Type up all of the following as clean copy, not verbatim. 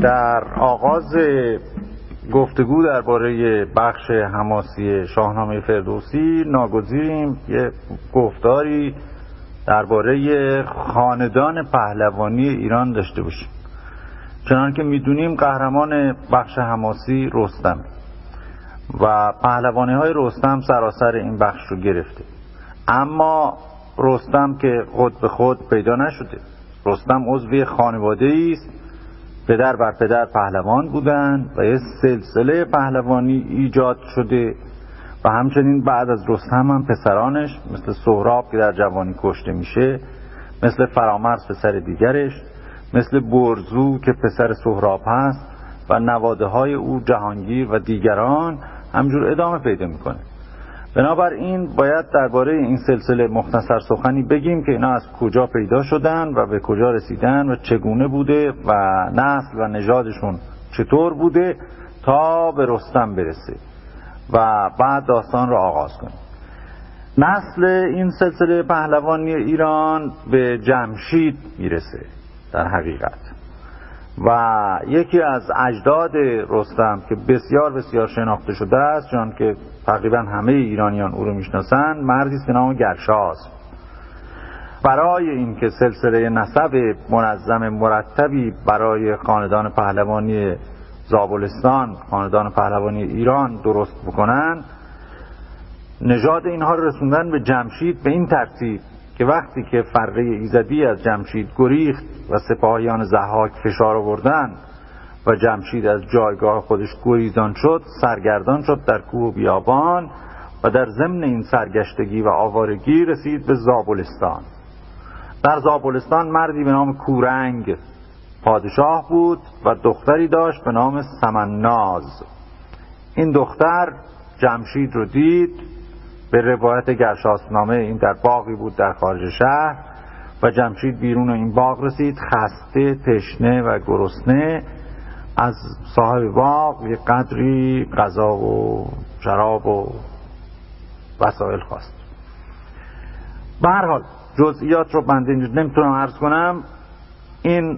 در آغاز گفتگو درباره بخش حماسی شاهنامه فردوسی ناگزیریم یه گفتاری درباره خاندان پهلوانی ایران داشته باشیم. چنانکه که میدونیم قهرمان بخش حماسی رستم و پهلوانی های رستم سراسر این بخش رو گرفته، اما رستم که خود به خود پیدا نشده. رستم عضو خانواده‌ای است، پدر بر پدر پهلوان بودند و یه سلسله پهلوانی ایجاد شده و همچنین بعد از رستم هم پسرانش مثل سهراب که در جوانی کشته میشه، مثل فرامرز پسر دیگرش، مثل برزو که پسر سهراب هست و نواده های او جهانگیر و دیگران همجور ادامه پیدا میکنه. بنابراین باید درباره این سلسله مختصر سخنی بگیم که اینا از کجا پیدا شدن و به کجا رسیدن و چگونه بوده و نسل و نژادشون چطور بوده تا به رستم برسه و بعد داستان رو آغاز کنیم. نسل این سلسله پهلوانی ایران به جمشید میرسه در حقیقت، و یکی از اجداد رستم که بسیار بسیار شناخته شده است، چون که تقریبا همه ایرانیان او رو میشناسن، مردی است به نام گرشاسب. برای اینکه سلسله نسب منظم مرتبی برای خاندان پهلوانی زابلستان، خاندان پهلوانی ایران درست بکنن، نژاد اینها رو رسوندن به جمشید به این ترتیب که وقتی که فره ایزدی از جمشید گریخت و سپاهیان ضحاک فشار آوردن و جمشید از جایگاه خودش گریزان شد، سرگردان شد در کوه و بیابان و در ضمن این سرگشتگی و آوارگی رسید به زابلستان. در زابلستان مردی به نام کورنگ پادشاه بود و دختری داشت به نام سمناز. این دختر جمشید رو دید، به روایت گرشاسب‌نامه این در باغی بود در خارج شهر و جمشید بیرون این باغ رسید، خسته، تشنه و گرسنه. از صاحب باغ یک قدری غذا و شراب و وسایل خواست. به هر حال جزئیات رو بنده نمیتونم عرض کنم. این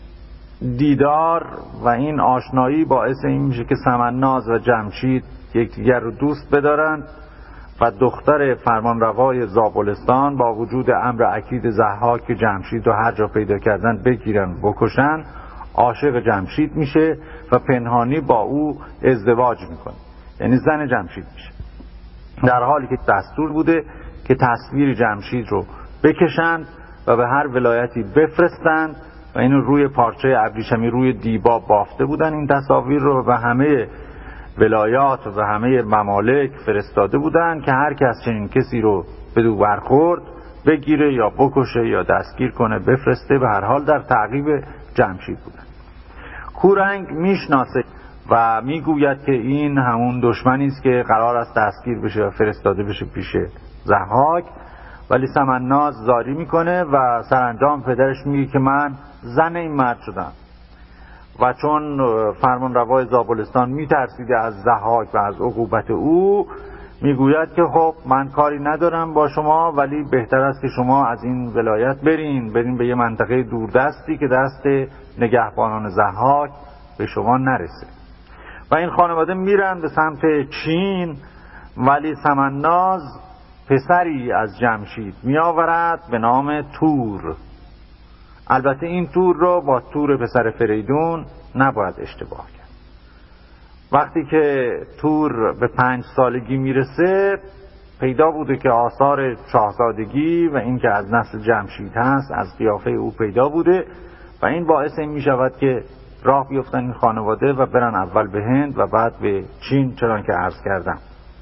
دیدار و این آشنایی باعث این میشه که سمناز و جمشید یکدیگر رو دوست بدارند و دختر فرمانروای زابلستان با وجود امر اکید ضحاک که جمشید رو هر جا پیدا کردن بگیرن بکشن، عاشق جمشید میشه و پنهانی با او ازدواج میکنه، یعنی زن جمشید میشه، در حالی که دستور بوده که تصویر جمشید رو بکشند و به هر ولایتی بفرستند و اینو روی پارچه ابریشمی روی دیبا بافته بودن. این تصاویر رو به همه ولایات و به همه ممالک فرستاده بودن که هر کس چنین کسی رو بدو برخورد بگیره یا بکشه یا دستگیر کنه بفرسته. به هر حال در تعقیب جمشید بودن. کورنگ میشناسه و میگوید که این همون دشمنی است که قرار است دستگیر بشه و فرستاده بشه پیش ضحاک، ولی سمناز زاری میکنه و سرانجام پدرش میگه که من زن این مرد شدم و چون فرمانروای زابلستان میترسیده از ضحاک و از عقوبت او، میگوید که خب من کاری ندارم با شما، ولی بهتر است که شما از این ولایت برین به یه منطقه دوردستی که دست نگهبانان ضحاک به شما نرسه. و این خانواده میرن به سمت چین، ولی سمناز پسری از جمشید میآورد به نام تور. البته این تور رو با تور پسر فریدون نباید اشتباه کرد. وقتی که تور به 5 سالگی میرسه، پیدا بوده که آثار شاهزادگی و این که از نسل جمشید هست از قیافه او پیدا بوده و این باعث این میشود که راه بیفتن این خانواده و برن اول به هند و بعد به چین، چنان که عرض کردم.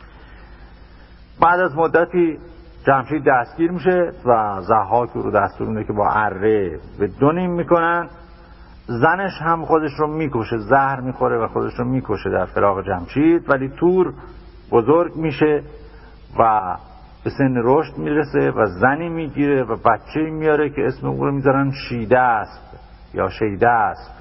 بعد از مدتی جمشید دستگیر میشه و ضحاک رو دستور میده که با اره به 2 نیم میکنن. زنش هم خودش رو میکشه، زهر میخوره و خودش رو میکشه در فراق جمشید. ولی تور بزرگ میشه و به سن رشد میرسه و زنی میگیره و بچه‌ای میاره که اسم او رو میذارن شیداسپ یا شیداسپ.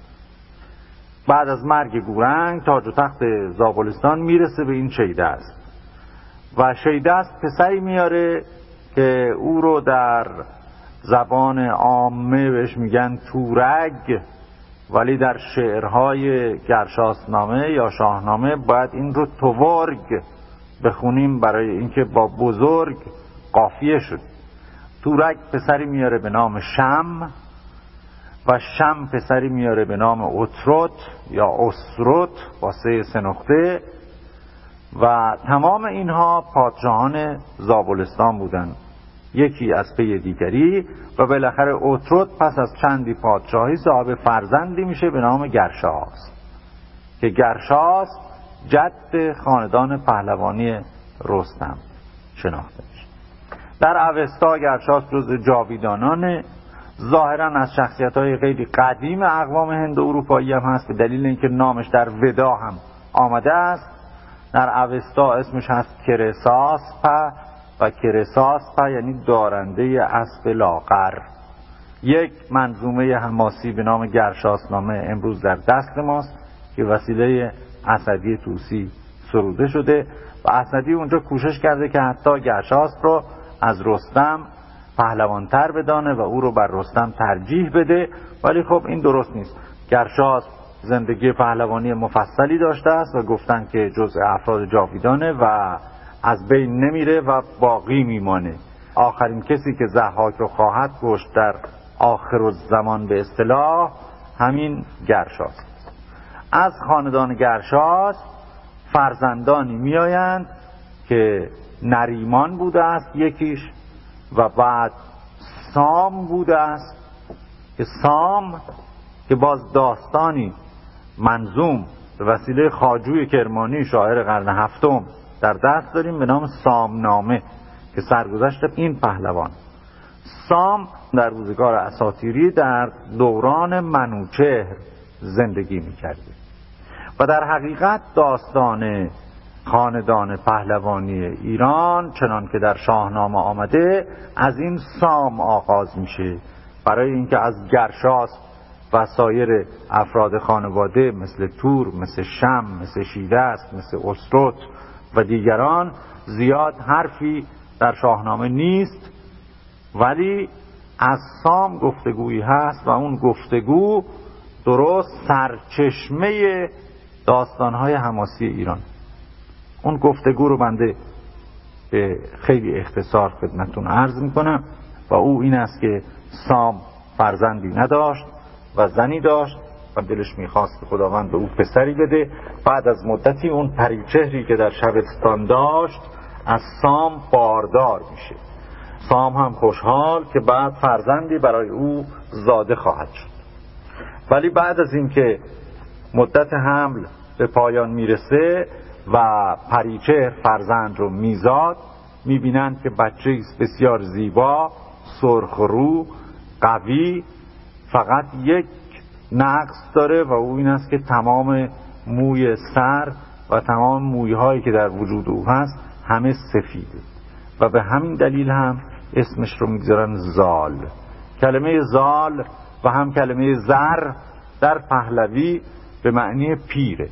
بعد از مرگ گورنگ تاج و تخت زابلستان میرسه به این شیداسپ و شیداسپ پسری میاره که او رو در زبان عامه بهش میگن تورگ ولی در شعرهای گرشاسنامه یا شاهنامه باید این رو تورگ بخونیم برای اینکه با بزرگ قافیه شد. تورگ پسری میاره به نام شم و شم پسری میاره به نام اتروت یا اسروت با سه نقطه و تمام اینها پادشاهان زابلستان بودند، یکی از پی دیگری، و بالاخره اتروت پس از چندی پادشاهی صاحب فرزندی میشه به نام گرشاسپ که گرشاسپ جد خاندان پهلوانی رستم شناخته میشه. در اوستا گرشاسپ جز جاویدانان، ظاهرا از شخصیت‌های خیلی قدیم اقوام هند و اروپایی هم هست به دلیل اینکه نامش در ودا هم آمده است. در اوستا اسمش هست کرساسپ و کرساسپ یعنی دارنده اسب لاغر. یک منظومه حماسی به نام گرشاسنامه امروز در دست ماست که وسیله اسدی طوسی سروده شده و اسدی اونجا کوشش کرده که حتی گرشاسپ رو از رستم پهلوانتر بدانه و او رو بر رستم ترجیح بده، ولی خب این درست نیست. گرشاسپ زندگی پهلوانی مفصلی داشته است و گفتن که جزء افراد جاویدانه و از بین نمیره و باقی میمانه. آخرین کسی که ضحاک رو خواهد کشت در آخر الزمان به اصطلاح همین گرشاسپ. از خاندان گرشاسپ فرزندانی میآیند که نریمان بوده است یکیش و بعد سام بوده است که سام که باز داستانی منظوم به وسیله خواجوی کرمانی شاعر قرن هفتم در دست داریم به نام سامنامه که سرگذشت این پهلوان. سام در روزگار اساطیری در دوران منوچهر زندگی می‌کرد و در حقیقت داستان خاندان پهلوانی ایران چنان که در شاهنامه آمده از این سام آغاز میشه، برای اینکه از گرشاسپ و سایر افراد خانواده مثل تور، مثل شم، مثل شیدست، مثل اسروت و دیگران زیاد حرفی در شاهنامه نیست، ولی از سام گفتگویی هست و اون گفتگو درست سرچشمه داستانهای حماسی ایران. اون گفتگو رو بنده به خیلی اختصار خدمتتون عرض میکنم و او این است که سام فرزندی نداشت و زنی داشت و دلش میخواست که خداوند به او پسری بده. بعد از مدتی اون پریچهری که در شبستان داشت از سام باردار میشه. سام هم خوشحال که بعد فرزندی برای او زاده خواهد شد، ولی بعد از اینکه مدت حمل به پایان میرسه و پریچهر فرزند رو میزاد، میبینند که بچه بسیار زیبا، سرخرو، قوی، فقط یک نقص داره و او این است که تمام موی سر و تمام مویهایی که در وجود او هست همه سفیده و به همین دلیل هم اسمش رو میگذارن زال. کلمه زال و هم کلمه زر در پهلوی به معنی پیره.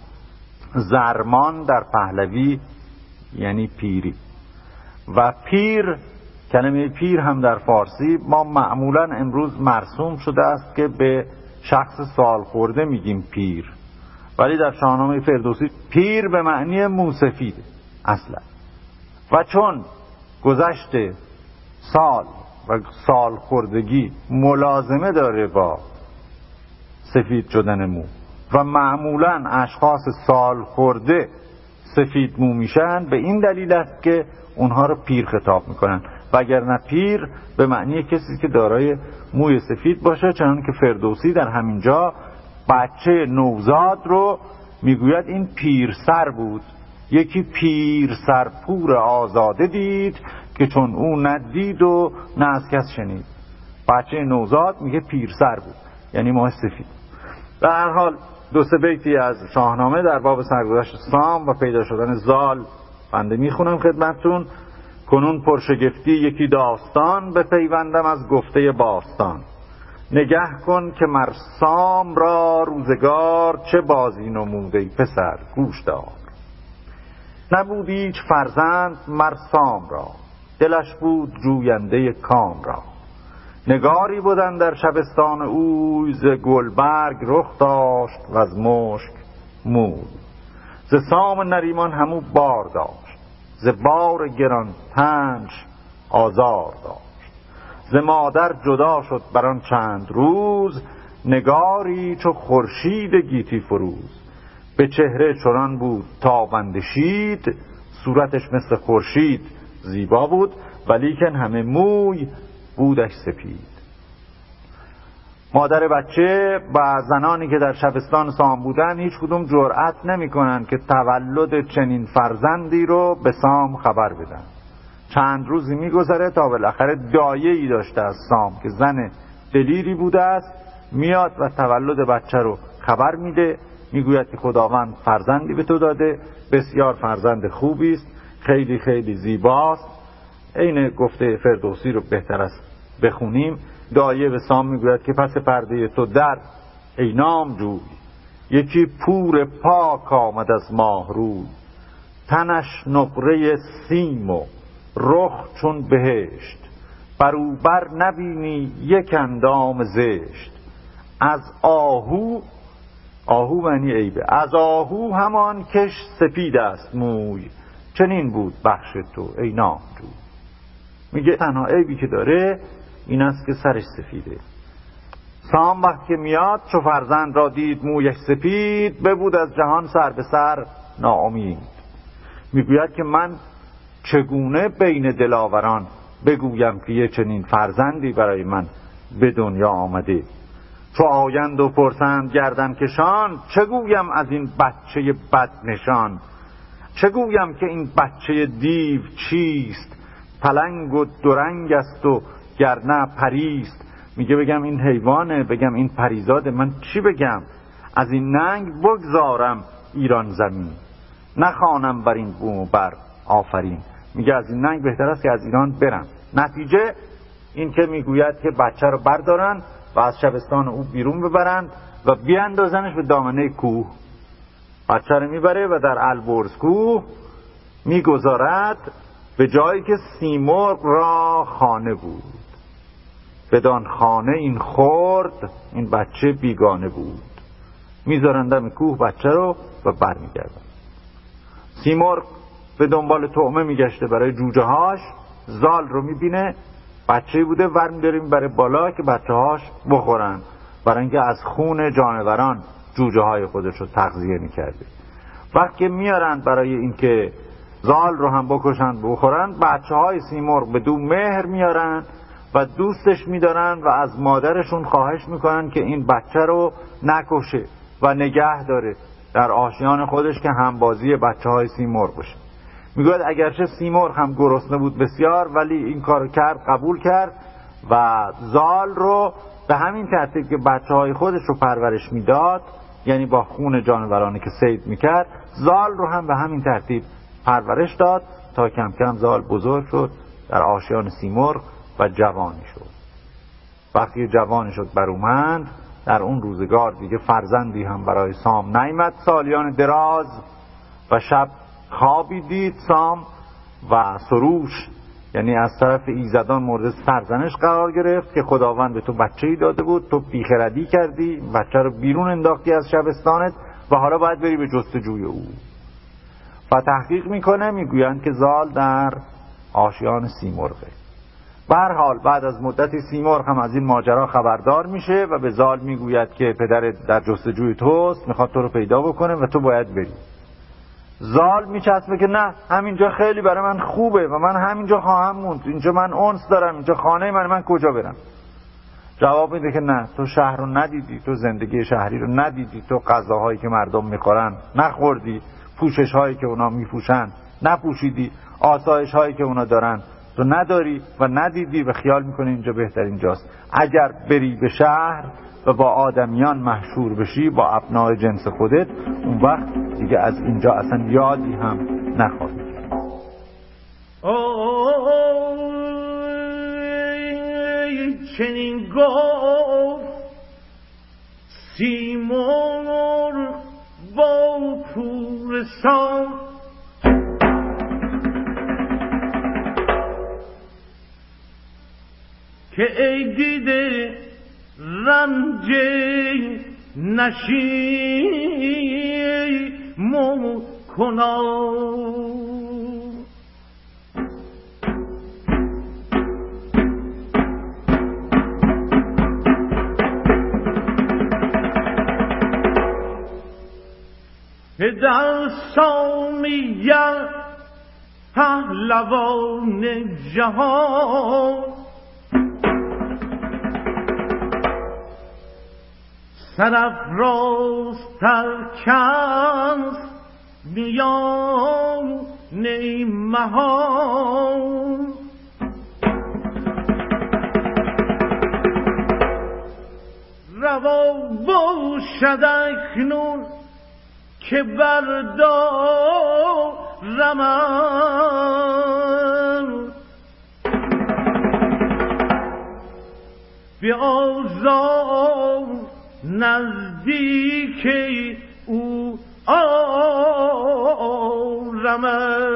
زرمان در پهلوی یعنی پیری و پیر، کلمه پیر هم در فارسی ما معمولا امروز مرسوم شده است که به شخص سال خورده میگیم پیر، ولی در شاهنامه فردوسی پیر به معنی موسفید اصلا. و چون گذشت سال و سال خوردگی ملازمه داره با سفید شدن مو و معمولا اشخاص سال خورده سفید مو میشن، به این دلیل است که اونها رو پیر خطاب میکنن، وگرنه پیر به معنی کسی که دارای موی سفید باشه، چنان که فردوسی در همینجا بچه نوزاد رو میگوید این پیرسر بود. یکی پیرسر پور آزاده دید که چون او ندید و نه از کس شنید. بچه نوزاد میگه پیرسر بود یعنی ماه سفید. در هر حال دو سه بیتی از شاهنامه در باب سرگذشت سام و پیدا شدن زال بنده میخونم خدمتتون. کنون پرشگفتی یکی داستان به پیوندم از گفته باستان. نگه کن که مر سام را روزگار چه بازی نموده پسر گوش دار. نبود هیچ فرزند مر سام را دلش بود جوینده کام را. نگاری بودن در شبستان اوی، ز گلبرگ رخ داشت و از مشک موی. ز سام نریمان همو بار داشت، ز بار گران تنش آزار داشت. ز مادر جدا شد بران چند روز، نگاری چو خورشید گیتی فروز. به چهره چنان بود تابنده شید، صورتش مثل خورشید زیبا بود، ولیکن همه موی بودش سپید. مادر بچه و زنانی که در شبستان سام بودن هیچ کدوم جرأت نمی کنن که تولد چنین فرزندی رو به سام خبر بدن. چند روزی می گذره تا بالاخره دایه‌ای داشته از سام که زن دلیری بوده است، میاد و تولد بچه رو خبر میده، میگوید که خداوند فرزندی به تو داده، بسیار فرزند خوبی است، خیلی خیلی زیباست. این گفته فردوسی رو بهتر است بخونیم. دایه به سام میگوید که پس پرده تو در ای نامجوی، یکی پور پاک آمد از ماه روی. تنش نقره سیم و رخ چون بهشت، بروبر نبینی یک اندام زشت. از آهو، آهو معنی عیبه، از آهو همان کش سپید است موی. چنین بود بخش تو ای نامجوی. میگه تنها عیبی که داره این است که سرش سفیده. سام وقتی که میاد چو فرزند را دید مویش سپید، ببود از جهان سر به سر ناامید. میگوید که من چگونه بین دلاوران بگویم که یه چنین فرزندی برای من به دنیا آمده. چو آیند و پرسند گردن کشان، چگویم از این بچه بد نشان. چگویم که این بچه دیو چیست، پلنگ و درنگ است و گرنه پریست. میگه بگم این حیوانه، بگم این پریزاده، من چی بگم؟ از این ننگ بگذارم ایران زمین، نخوانم بر این بوم و بر آفرین. میگه از این ننگ بهتر است که از ایران برم. نتیجه این که میگوید که بچه رو بردارن و از شبستان او بیرون ببرند و بیاندازنش به دامنه کوه. بچه رو میبره و در البرز کوه میگذارد به جایی که سیمرغ را خانه بود. بدان خانه این خرد، این بچه بیگانه بود. میذارن دم کوه بچه رو و برمیگردن. سیمرغ به دنبال طعمه میگشته برای جوجه هاش، زال رو میبینه بچه بوده، ور میداره میبره بالا که بچه هاش بخورن، برای اینکه از خون جانوران جوجه های خودش رو تغذیه میکرده. وقتی میارن برای اینکه زال رو هم بکشن بخورن، بچه های سیمرغ به دو مهر میارن و دوستش میدارن و از مادرشون خواهش میکنن که این بچه رو نکشه و نگه داره در آشیان خودش که همبازی بچه های سیمرغ بشه. میگوید اگرچه سیمرغ هم گرسنه بود بسیار، ولی این کارو کرد، قبول کرد و زال رو به همین ترتیب که بچه های خودش رو پرورش میداد، یعنی با خون جانورانی که صید میکرد، زال رو هم به همین ترتیب پرورش داد تا کم کم زال بزرگ شد در آشیان سیمرغ و جوانی شد. وقتی جوانی شد برومند، در اون روزگار دیگه فرزندی هم برای سام نیامد. سالیان دراز و شب خوابی دید سام و سروش، یعنی از طرف ایزدان مورد سرزنش قرار گرفت که خداوند به تو بچه‌ای داده بود، تو بیخردی کردی، بچه رو بیرون انداختی از شبستانت و حالا باید بری به جستجوی او. و تحقیق میکنه، میگویند که زال در آشیان سیمرغه. به هر حال بعد از مدتی سیمرغ هم از این ماجرا خبردار میشه و به زال میگوید که پدرت در جستجوی توست، میخواد تو رو پیدا بکنه و تو باید بری. زال میچسبه که نه، همینجا خیلی برای من خوبه و من همینجا خواهم موند، اینجا من انس دارم، اینجا خانه من کجا برم؟ جواب میده که نه، تو شهر رو ندیدی، تو زندگی شهری رو ندیدی، تو غذاهایی که مردم میخورن نخوردی، پوشش هایی که اونا میپوشن نپوشیدی، آسایش هایی که اونا دارن تو نداری و ندیدی و خیال میکنی اینجا بهترین جاست. اگر بری به شهر و با آدمیان محشور بشی، با ابنای جنس خودت، اون وقت دیگه از اینجا اصلا یادی هم نخواهی. چنین گفت سیمرغ با پور سام، که ای دیده رنج نشیمو کنم. در سامیت پهلوان جهان سرافراز ترکند میان مهان. روا باشد اکنون که بردارم به آزار نزدیک او آرم.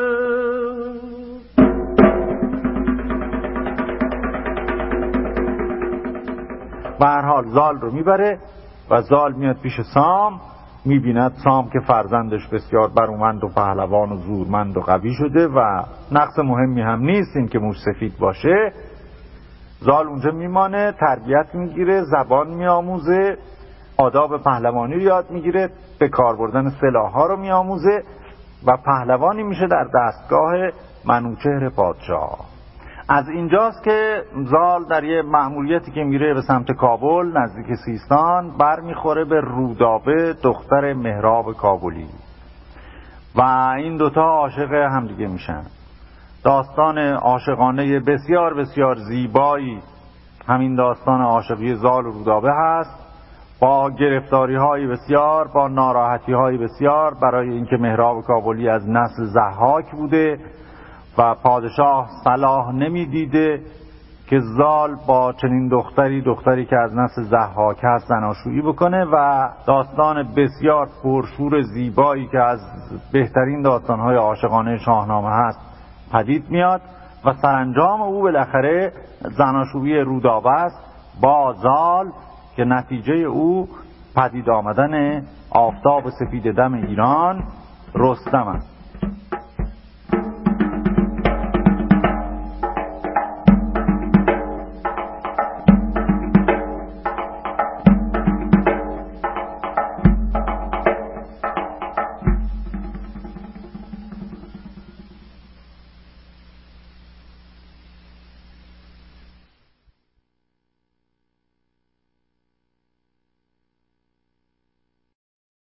به هر حال زال رو میبره و زال میاد پیش سام، میبیند سام که فرزندش بسیار برومند و پهلوان و زورمند و قوی شده و نقص مهمی هم نیست این که موش سفید باشه. زال اونجا میمانه، تربیت میگیره، زبان میآموزه، آداب پهلوانی رو یاد میگیره، به کار بردن سلاح‌ها رو میآموزه و پهلوانی میشه در دستگاه منوچهر پادشاه. از اینجاست که زال در یه مأموریتی که میره به سمت کابل نزدیک سیستان برمیخوره به رودابه دختر مهراب کابلی و این دوتا عاشق همدیگه میشن. داستان عاشقانه بسیار بسیار زیبایی همین داستان عاشقی زال و رودابه هست، با گرفتاری های بسیار، با ناراحتی های بسیار، برای اینکه مهراب کابلی از نسل ضحاک بوده و پادشاه صلاح نمیدیده که زال با چنین دختری که از نسل ضحاک هست زناشویی بکنه و داستان بسیار پرشور زیبایی که از بهترین داستانهای عاشقانه شاهنامه هست پدید میاد و سرانجام او بالاخره زناشویی رودابه است با زال که نتیجه او پدید آمدن آفتاب سفید دم ایران رستم است.